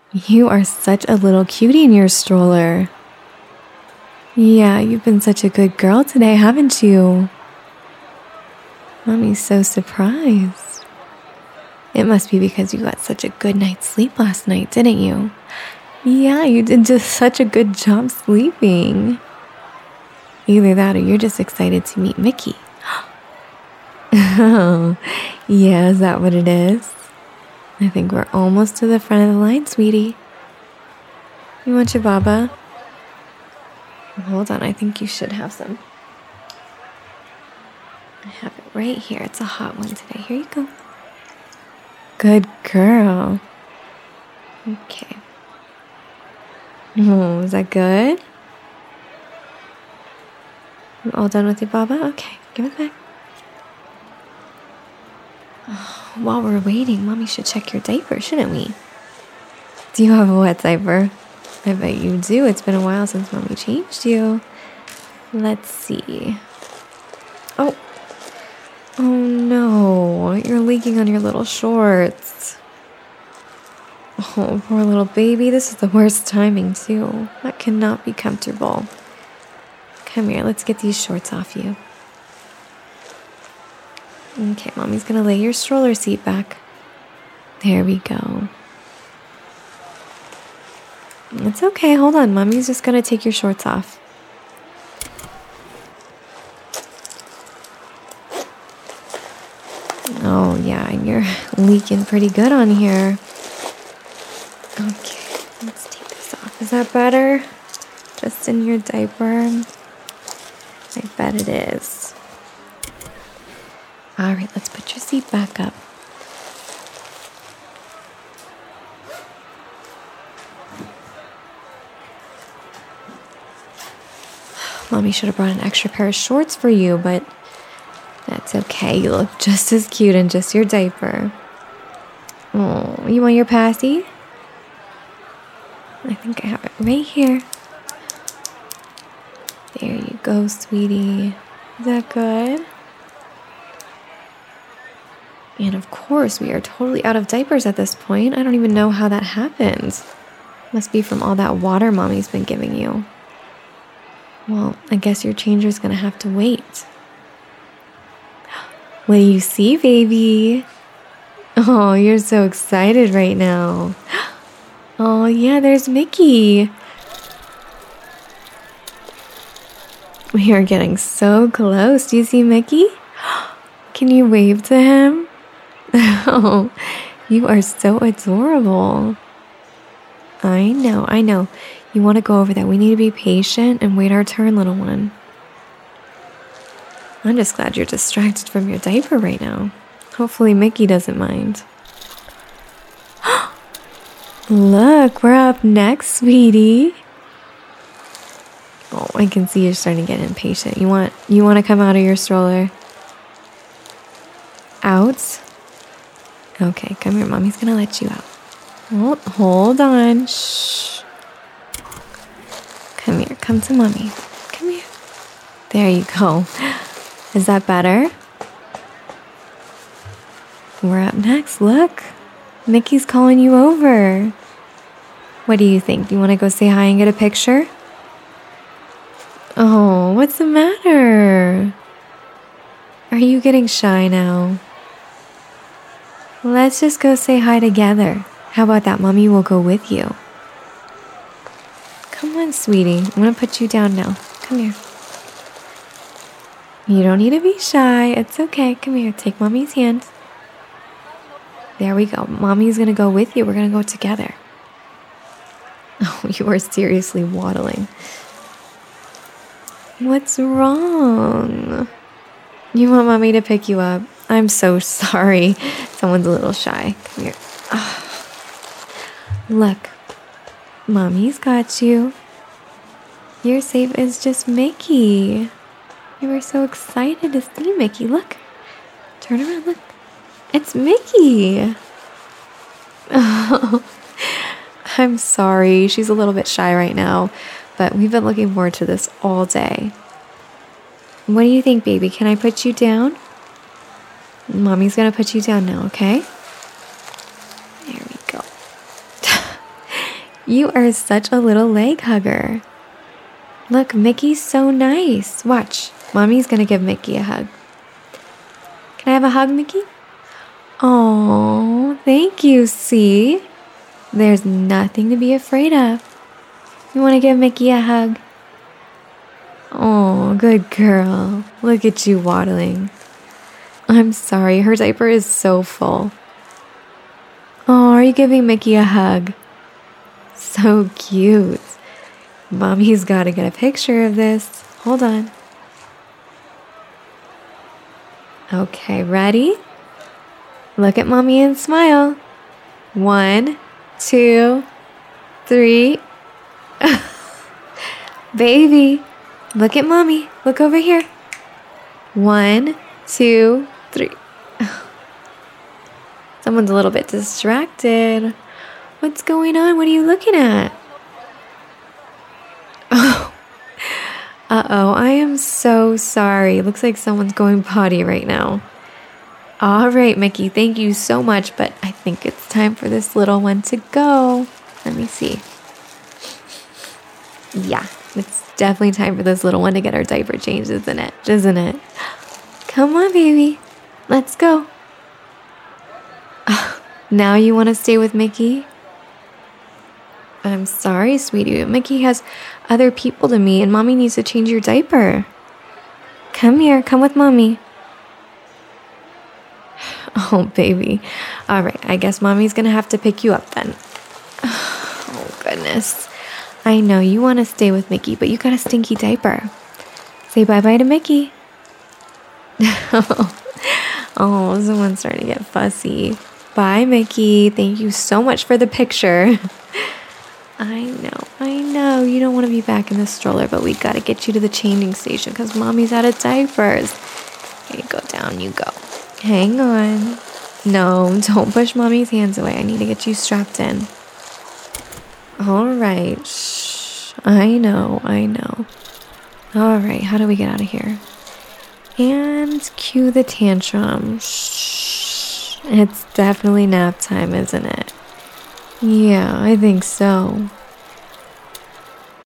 You are such a little cutie in your stroller. Yeah, you've been such a good girl today, haven't you? Mommy's so surprised. It must be because you got such a good night's sleep last night, didn't you? Yeah, you did just such a good job sleeping. Either that or you're just excited to meet Mickey. Oh, yeah, is that what it is? I think we're almost to the front of the line, sweetie. You want your baba? Hold on, I think you should have some. I have it right here. It's a hot one today. Here you go. Good girl. Okay. Oh, is that good? You all done with your baba? Okay, give it back. Oh, while we're waiting, Mommy should check your diaper, shouldn't we? Do you have a wet diaper? I bet you do. It's been a while since Mommy changed you. Let's see. Oh. Oh no, you're leaking on your little shorts. Oh, poor little baby. This is the worst timing, too. That cannot be comfortable. Come here, let's get these shorts off you. Okay, Mommy's gonna lay your stroller seat back. There we go. It's okay, hold on. Mommy's just gonna take your shorts off. Oh, yeah, you're leaking pretty good on here. Okay, let's take this off. Is that better? Just in your diaper? I bet it is. All right, let's put your seat back up. Mommy should have brought an extra pair of shorts for you, but that's okay. You look just as cute in just your diaper. Oh, you want your passy? I think I have it right here. There you go, sweetie. Is that good? And of course, we are totally out of diapers at this point. I don't even know how that happened. Must be from all that water Mommy's been giving you. Well, I guess your changer's gonna have to wait. What do you see, baby? Oh, you're so excited right now. Oh, yeah, there's Mickey. We are getting so close. Do you see Mickey? Can you wave to him? Oh, you are so adorable. I know. You want to go over that. We need to be patient and wait our turn, little one. I'm just glad you're distracted from your diaper right now. Hopefully Mickey doesn't mind. Look, we're up next, sweetie. Oh, I can see you're starting to get impatient. You want to come out of your stroller? Out? Okay, come here. Mommy's gonna let you out. Hold on. Shh. Come here. Come to Mommy. Come here. There you go. Is that better? We're up next. Look. Mickey's calling you over. What do you think? Do you want to go say hi and get a picture? Oh, what's the matter? Are you getting shy now? Let's just go say hi together. How about that? Mommy will go with you. Come on, sweetie. I'm going to put you down now. Come here. You don't need to be shy. It's okay. Come here. Take Mommy's hand. There we go. Mommy's going to go with you. We're going to go together. Oh, you are seriously waddling. What's wrong? You want Mommy to pick you up? I'm so sorry. Someone's a little shy. Come here. Oh. Look. Mommy's got you. You're safe as just Mickey. You were so excited to see Mickey. Look. Turn around. Look. It's Mickey. Oh. I'm sorry. She's a little bit shy right now, but we've been looking forward to this all day. What do you think, baby? Can I put you down? Mommy's gonna put you down now, okay? There we go. You are such a little leg hugger. Look, Mickey's so nice. Watch, Mommy's gonna give Mickey a hug. Can I have a hug, Mickey? Oh, thank you, see? There's nothing to be afraid of. You want to give Mickey a hug? Oh, good girl. Look at you waddling. I'm sorry, her diaper is so full. Oh, are you giving Mickey a hug? So cute. Mommy's got to get a picture of this. Hold on. Okay, ready? Look at Mommy and smile. 1, 2, 3. Baby, look at Mommy. Look over here. 1, 2, 3. Someone's a little bit distracted. What's going on? What are you looking at? Oh, uh-oh, I am so sorry. Looks like someone's going potty right now. All right, Mickey, thank you so much, but I think it's time for this little one to go. Let me see. Yeah, it's definitely time for this little one to get her diaper changed, isn't it? Isn't it? Come on, baby. Let's go. Now you want to stay with Mickey? I'm sorry, sweetie. Mickey has other people to meet, and Mommy needs to change your diaper. Come here. Come with Mommy. Oh, baby. All right. I guess Mommy's going to have to pick you up then. Oh, goodness. I know you want to stay with Mickey, but you got a stinky diaper. Say bye-bye to Mickey. Oh, someone's starting to get fussy. Bye, Mickey. Thank you so much for the picture. I know. You don't want to be back in the stroller, but we got to get you to the changing station because Mommy's out of diapers. Here you go, down you go. Hang on. No, don't push Mommy's hands away. I need to get you strapped in. All right. Shh. I know. All right, how do we get out of here? And cue the tantrum. Shh. It's definitely nap time, isn't it? Yeah, I think so.